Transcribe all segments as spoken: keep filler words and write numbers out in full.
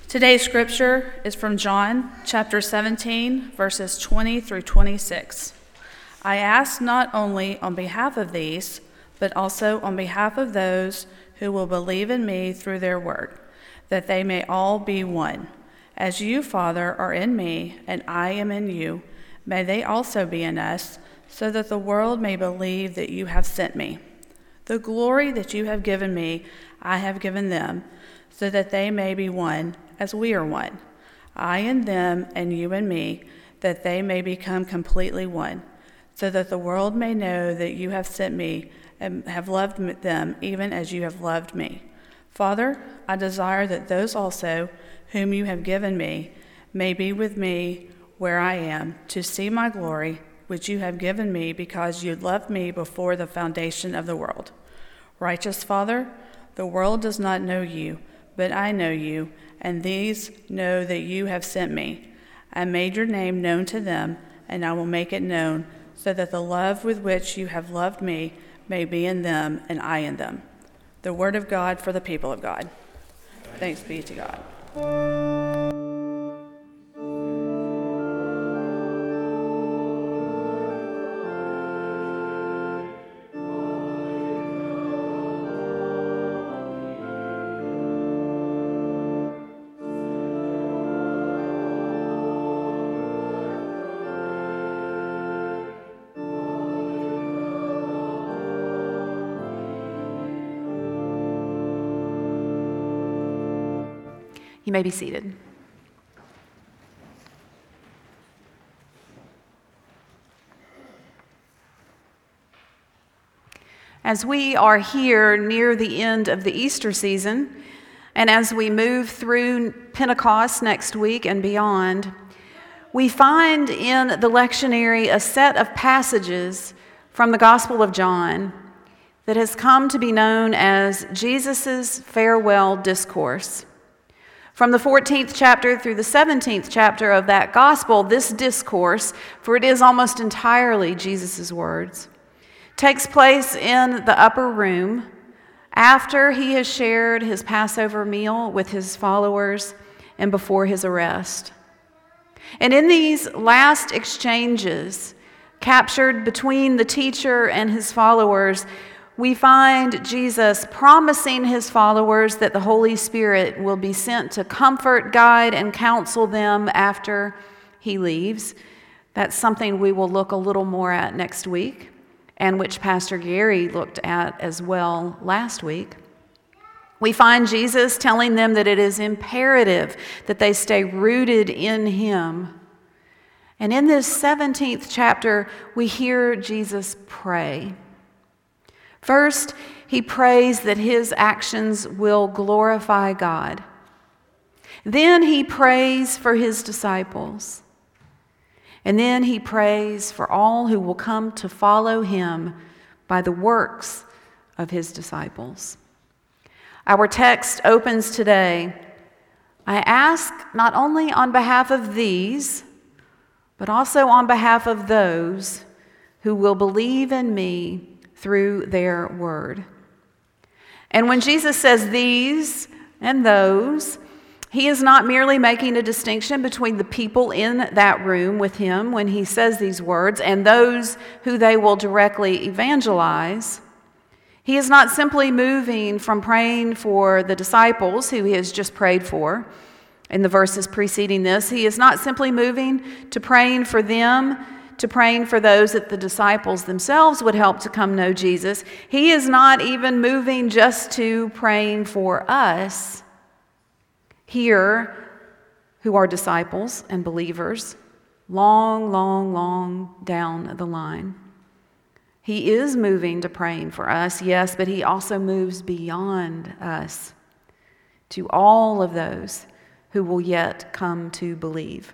Today's scripture is from John chapter seventeen, verses twenty through twenty-six. I ask not only on behalf of these, but also on behalf of those who will believe in me through their word, that they may all be one. As you, Father, are in me, and I am in you, may they also be in us, so that the world may believe that you have sent me. The glory that you have given me, I have given them, so that they may be one, as we are one. I and them, and you and me, that they may become completely one, so that the world may know that you have sent me and have loved them even as you have loved me. Father, I desire that those also whom you have given me may be with me where I am, to see my glory, which you have given me because you loved me before the foundation of the world. Righteous Father, the world does not know you, but I know you, and these know that you have sent me. I made your name known to them, and I will make it known, so that the love with which you have loved me may be in them, and I in them. The word of God for the people of God. Thanks be to God. You may be seated. As we are here near the end of the Easter season, and as we move through Pentecost next week and beyond, we find in the lectionary a set of passages from the Gospel of John that has come to be known as Jesus' farewell discourse. From the fourteenth chapter through the seventeenth chapter of that gospel, this discourse, for it is almost entirely Jesus' words, takes place in the upper room after he has shared his Passover meal with his followers and before his arrest. And in these last exchanges, captured between the teacher and his followers, we find Jesus promising his followers that the Holy Spirit will be sent to comfort, guide, and counsel them after he leaves. That's something we will look a little more at next week, and which Pastor Gary looked at as well last week. We find Jesus telling them that it is imperative that they stay rooted in him. And in this seventeenth chapter, we hear Jesus pray. First, he prays that his actions will glorify God. Then he prays for his disciples. And then he prays for all who will come to follow him by the works of his disciples. Our text opens today, I ask not only on behalf of these, but also on behalf of those who will believe in me through their word. And when Jesus says these and those, he is not merely making a distinction between the people in that room with him when he says these words and those who they will directly evangelize. He is not simply moving from praying for the disciples who he has just prayed for in the verses preceding this. He is not simply moving to praying for them, to praying for those that the disciples themselves would help to come know Jesus. He is not even moving just to praying for us here who are disciples and believers, long, long, long down the line. He is moving to praying for us, yes, but he also moves beyond us to all of those who will yet come to believe.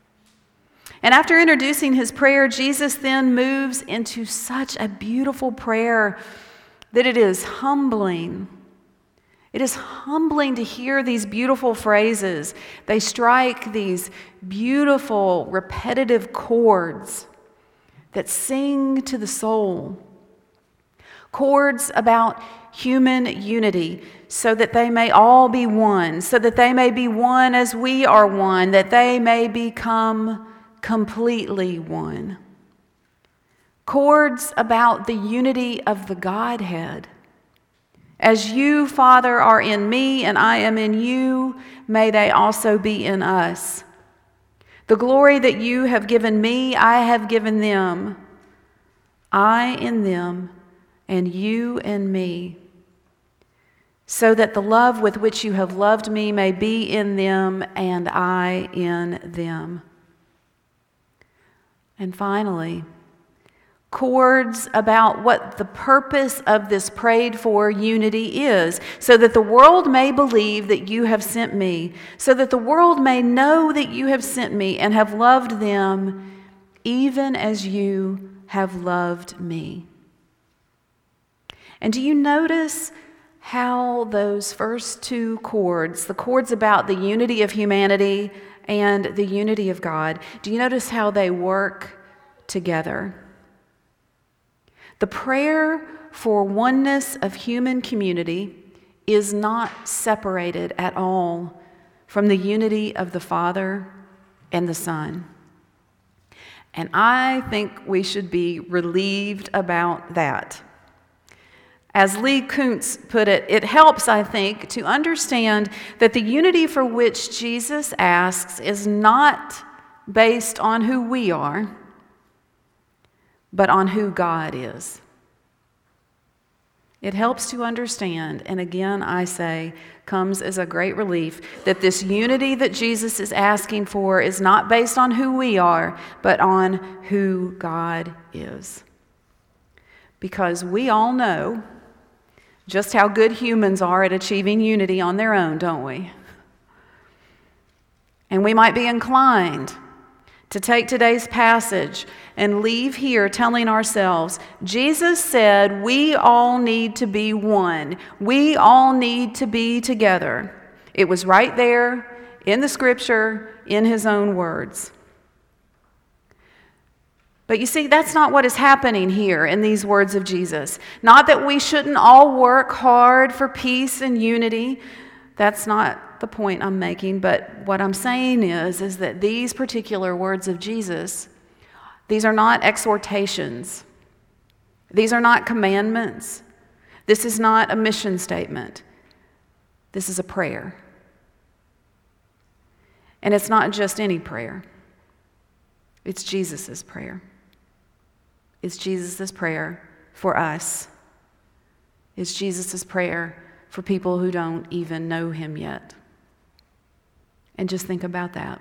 And after introducing his prayer, Jesus then moves into such a beautiful prayer that it is humbling. It is humbling to hear these beautiful phrases. They strike these beautiful, repetitive chords that sing to the soul. Chords about human unity, so that they may all be one, so that they may be one as we are one, that they may become completely one. Chords about the unity of the Godhead. As you, Father, are in me and I am in you, may they also be in us. The glory that you have given me, I have given them. I in them and you in me, so that the love with which you have loved me may be in them and I in them. And finally, chords about what the purpose of this prayed for unity is, so that the world may believe that you have sent me, so that the world may know that you have sent me and have loved them even as you have loved me. And do you notice how those first two chords, the chords about the unity of humanity and the unity of God, do you notice how they work together? The prayer for oneness of human community is not separated at all from the unity of the Father and the Son. And I think we should be relieved about that. As Lee Kuntz put it, it helps, I think, to understand that the unity for which Jesus asks is not based on who we are, but on who God is. It helps to understand, and again I say, comes as a great relief, that this unity that Jesus is asking for is not based on who we are, but on who God is. Because we all know just how good humans are at achieving unity on their own, don't we? And we might be inclined to take today's passage and leave here telling ourselves, Jesus said we all need to be one. We all need to be together. It was right there in the scripture, in his own words. But you see, that's not what is happening here in these words of Jesus. Not that we shouldn't all work hard for peace and unity. That's not the point I'm making, but what I'm saying is, is that these particular words of Jesus, these are not exhortations. These are not commandments. This is not a mission statement. This is a prayer. And it's not just any prayer. It's Jesus' prayer. It's Jesus' prayer for us. It's Jesus' prayer for people who don't even know him yet. And just think about that.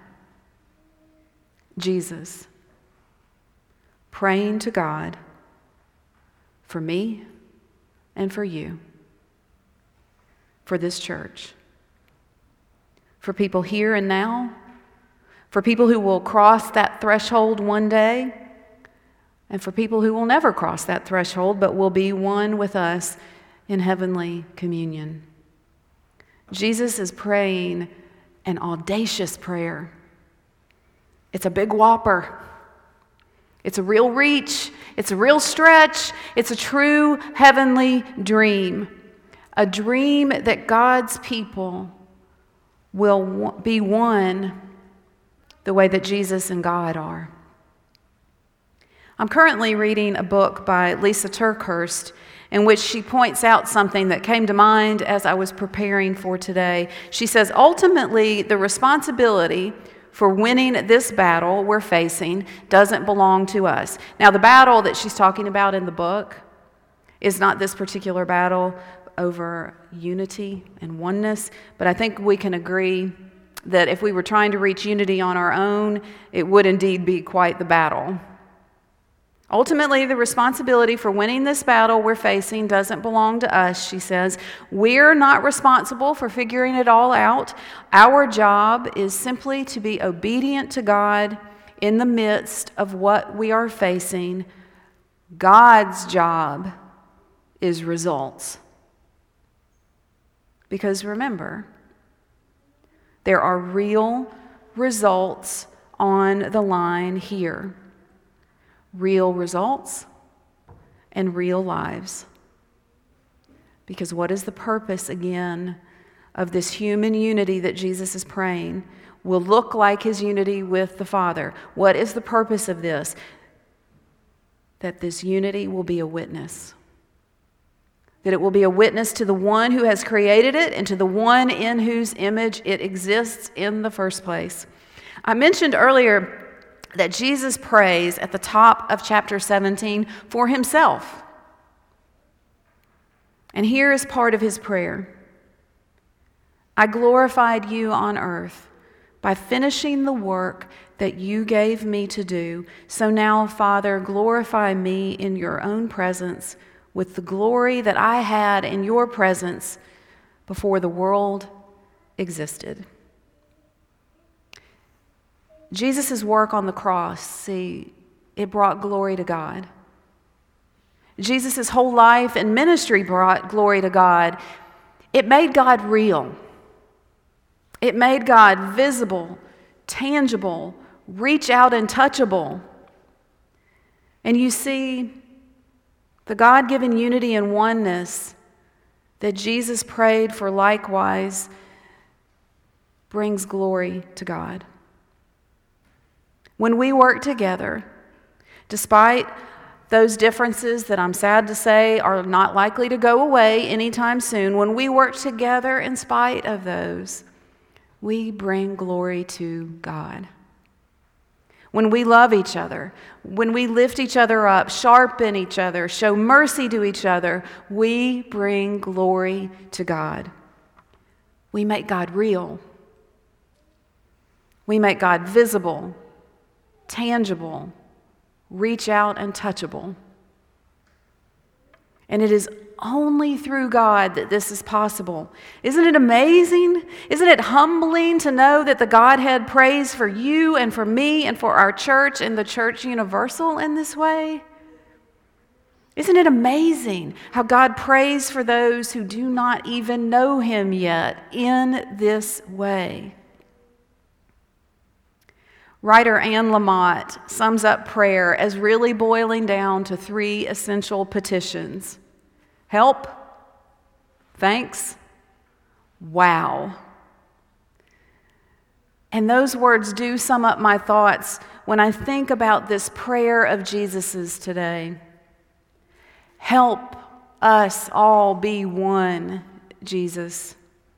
Jesus praying to God for me and for you, for this church, for people here and now, for people who will cross that threshold one day, and for people who will never cross that threshold but will be one with us in heavenly communion. Jesus is praying an audacious prayer. It's a big whopper. It's a real reach. It's a real stretch. It's a true heavenly dream. A dream that God's people will be one the way that Jesus and God are. I'm currently reading a book by Lisa TerKeurst in which she points out something that came to mind as I was preparing for today. She says, ultimately, the responsibility for winning this battle we're facing doesn't belong to us. Now, the battle that she's talking about in the book is not this particular battle over unity and oneness, but I think we can agree that if we were trying to reach unity on our own, it would indeed be quite the battle. Ultimately, the responsibility for winning this battle we're facing doesn't belong to us, she says. We're not responsible for figuring it all out. Our job is simply to be obedient to God in the midst of what we are facing. God's job is results. Because remember, there are real results on the line here. Real results and real lives. Because what is the purpose, again, of this human unity that Jesus is praying? Will look like his unity with the Father. What is the purpose of this? That this unity will be a witness. That it will be a witness to the one who has created it and to the one in whose image it exists in the first place. I mentioned earlier that Jesus prays at the top of chapter seventeen for himself. And here is part of his prayer. I glorified you on earth by finishing the work that you gave me to do. So now, Father, glorify me in your own presence with the glory that I had in your presence before the world existed. Jesus' work on the cross, see, it brought glory to God. Jesus' whole life and ministry brought glory to God. It made God real. It made God visible, tangible, reach out and touchable. And you see, the God-given unity and oneness that Jesus prayed for likewise brings glory to God. When we work together, despite those differences that I'm sad to say are not likely to go away anytime soon, when we work together in spite of those, we bring glory to God. When we love each other, when we lift each other up, sharpen each other, show mercy to each other, we bring glory to God. We make God real. We make God visible, tangible, reach out and touchable. And it is only through God that this is possible. Isn't it amazing? Isn't it humbling to know that the Godhead prays for you and for me and for our church and the church universal in this way? Isn't it amazing how God prays for those who do not even know him yet in this way? Writer Anne Lamott sums up prayer as really boiling down to three essential petitions: help, thanks, wow. And those words do sum up my thoughts when I think about this prayer of Jesus's today. Help us all be one, Jesus.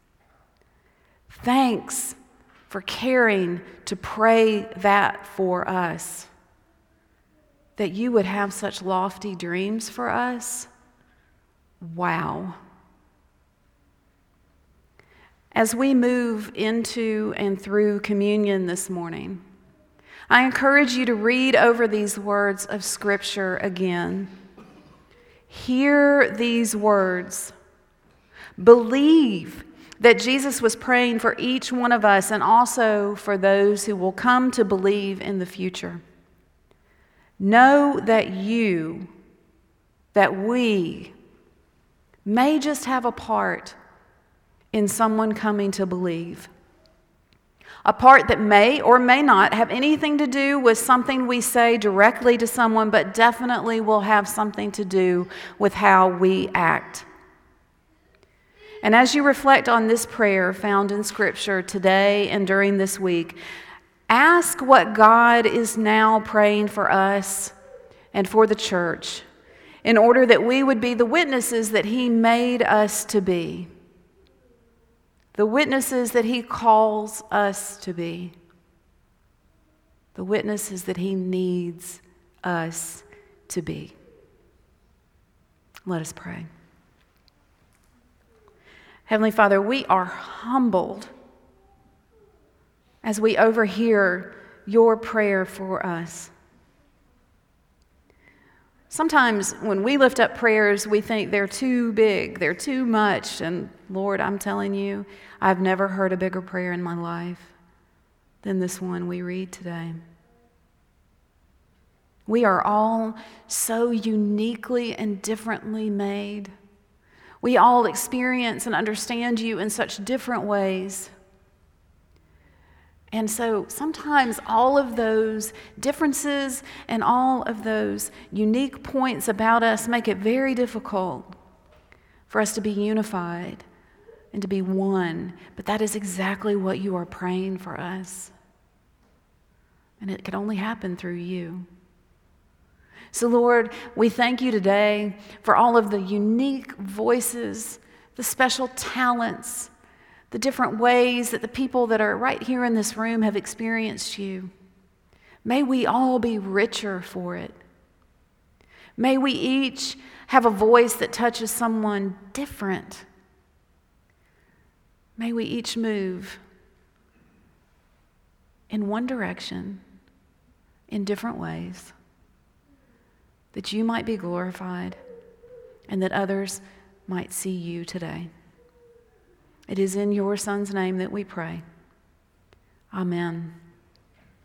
Thanks for caring to pray that for us, that you would have such lofty dreams for us. Wow. As we move into and through communion this morning, I encourage you to read over these words of Scripture again. Hear these words. Believe that Jesus was praying for each one of us and also for those who will come to believe in the future. Know that you, that we, may just have a part in someone coming to believe. A part that may or may not have anything to do with something we say directly to someone, but definitely will have something to do with how we act. And as you reflect on this prayer found in Scripture today and during this week, ask what God is now praying for us and for the church in order that we would be the witnesses that He made us to be, the witnesses that He calls us to be, the witnesses that He needs us to be. Let us pray. Heavenly Father, we are humbled as we overhear your prayer for us. Sometimes when we lift up prayers, we think they're too big, they're too much, and Lord, I'm telling you, I've never heard a bigger prayer in my life than this one we read today. We are all so uniquely and differently made. We all experience and understand you in such different ways. And so sometimes all of those differences and all of those unique points about us make it very difficult for us to be unified and to be one. But that is exactly what you are praying for us. And it can only happen through you. So, Lord, we thank you today for all of the unique voices, the special talents, the different ways that the people that are right here in this room have experienced you. May we all be richer for it. May we each have a voice that touches someone different. May we each move in one direction, in different ways, that you might be glorified and that others might see you today. It is in your Son's name that we pray. Amen.